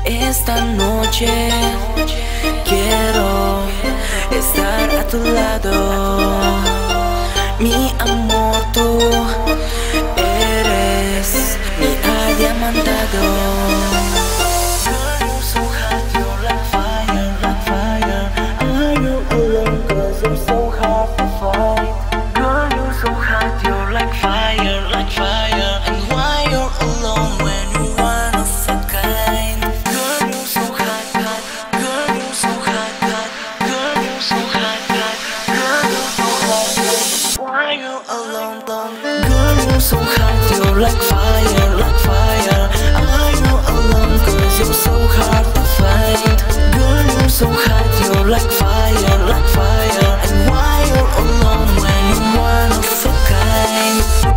Esta noche quiero estar a tu lado. Mi amor, tú eres mi diamantado. Girl, you're so hot, you're like fire, like fire. Are you alone? 'Cause you're so hard to find. Girl, you're so hot, you're like fire, like fire. And why you're alone when you one of a kind? Girl, you're so hot, hot. Girl, you're so hot, hot. Girl, you're so hot, hot. Girl, you're so hot, hot. Why you alone, alone? Girl, you're so hot, you're like fire, like fire. Are you alone? 'Cause you're so hard to find. Girl, you're so hot, you're like fire, like fire. And why you're alone when you're one of a kind?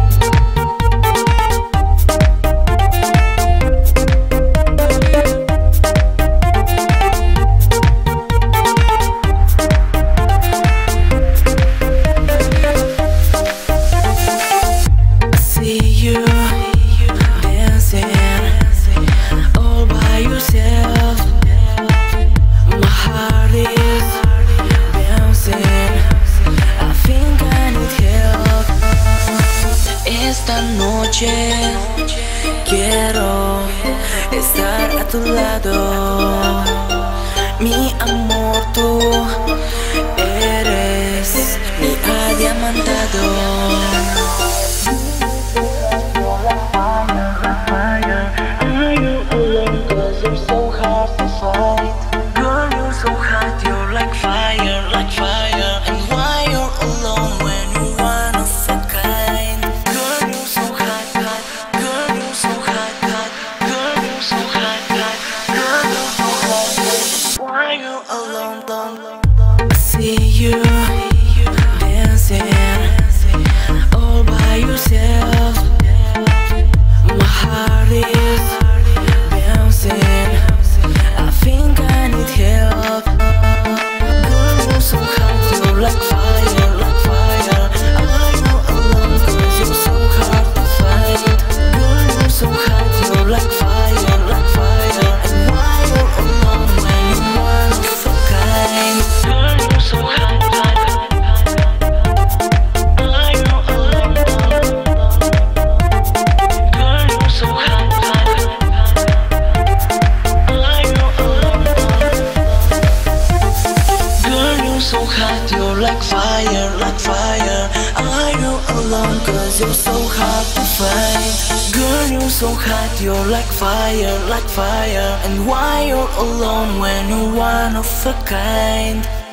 I see you dancing all by yourself. My heart is bouncing. I think I need help. Esta noche quiero estar a tu lado. Mi amor, tú eres mi diamantado. Are you alone? 'Cause you're so hard to find. Girl, you're so hot, you're like fire, like fire. And why you're alone when you're one of a kind? Girl, you're so hot, hot. Girl, you're so hot, hot. Girl, you're so hot, hot. Girl, you're so hot, hot. Why you alone, alone? I see you dancing all by yourself. My heart is bouncing. I think I need help. Girl, you're so hot, you're like fire, like fire. Are you alone? 'Cause you're so hard to find. Girl, you're so hot, you're like fire, like fire. And why you're alone when you're one of a kind? Girl, you're so hot, hot. Are you alone? Girl, you're so hot, hot. Are you alone? Girl, you're so hot, you're like fire, like fire. Are you alone? 'Cause you're so hard to find. Girl, you're so hot, you're like fire, like fire. And why you're alone when you're one of a kind?